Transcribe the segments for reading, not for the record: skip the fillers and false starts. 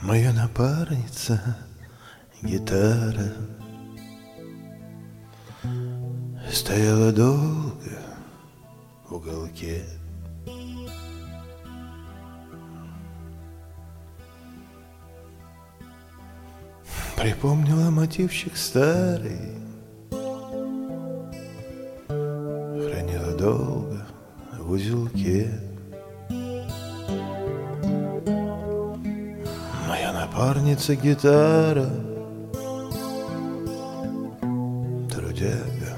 Моя напарница гитара стояла долго в уголке. Припомнила мотивчик старый, хранила долго в узелке. Моя напарница гитара, трудяга,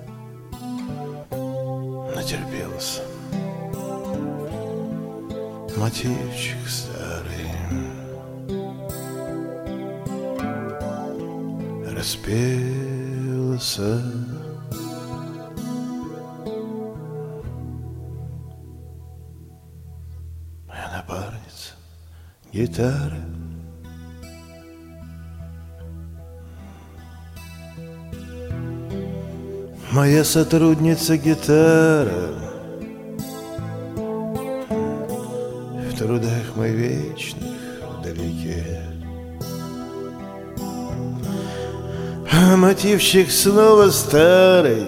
натерпелся. Мотивчик старый распелся. Моя напарница гитара, моя сотрудница гитара, в трудах мы вечных вдалеке. А мотивчик снова старый.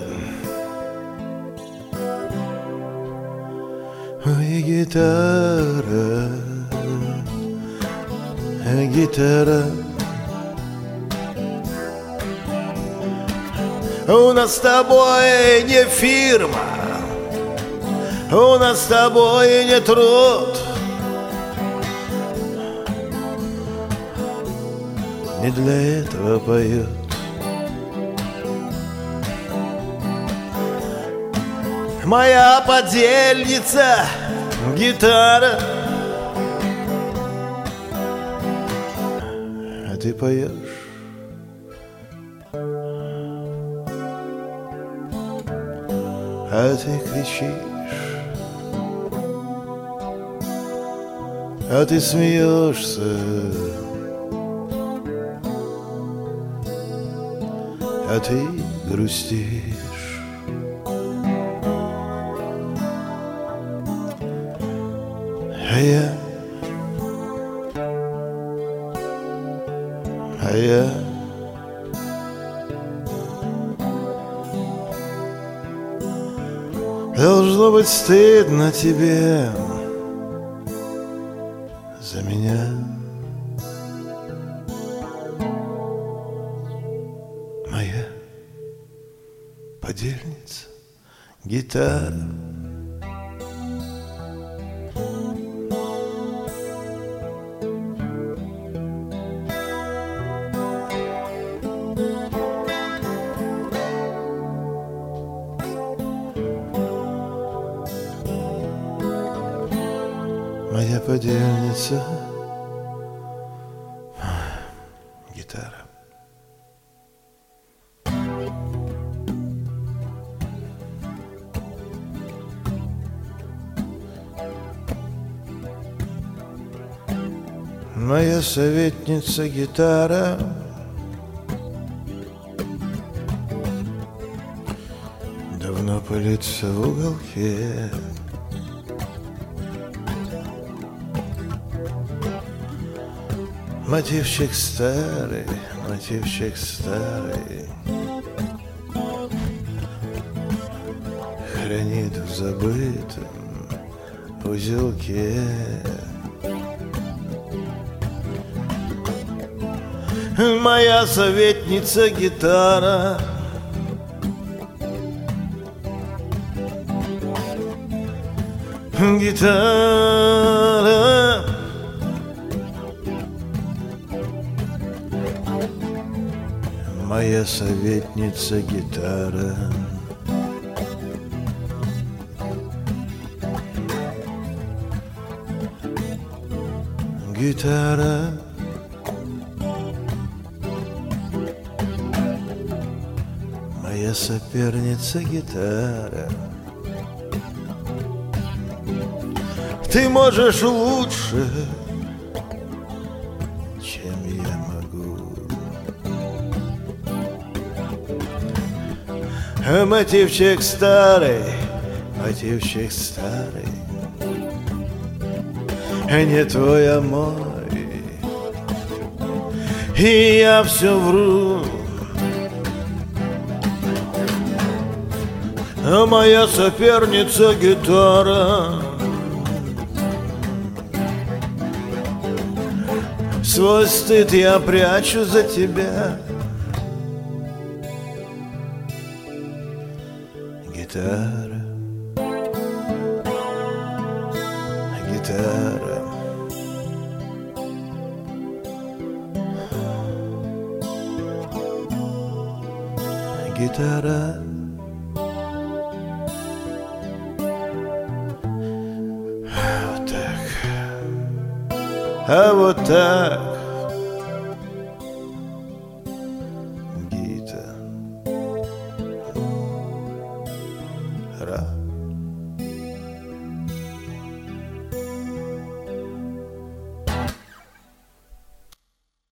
Ой, гитара, гитара, у нас с тобой не фирма, у нас с тобой не труд, не для этого поют. Моя подельница гитара, а ты поешь, а ты кричишь, а ты смеешься, а ты грустишь. А я должно быть стыдно тебе за меня. Моя подельница гитара, моя подельница гитара. Моя советница гитара, давно пылится в уголке. Мотивчик старый, мотивчик старый, хранит в забытом узелке. Моя советница гитара, гитара, моя советница гитара. Гитара, моя соперница гитара. Ты можешь лучше, чем я могу. А мотивчик старый, мотивчик старый, не твой, а мой. и я все вру. А моя соперница гитара. Свой стыд я прячу за тебя. Гитара, гитара. Гитара. Вот так. А вот так.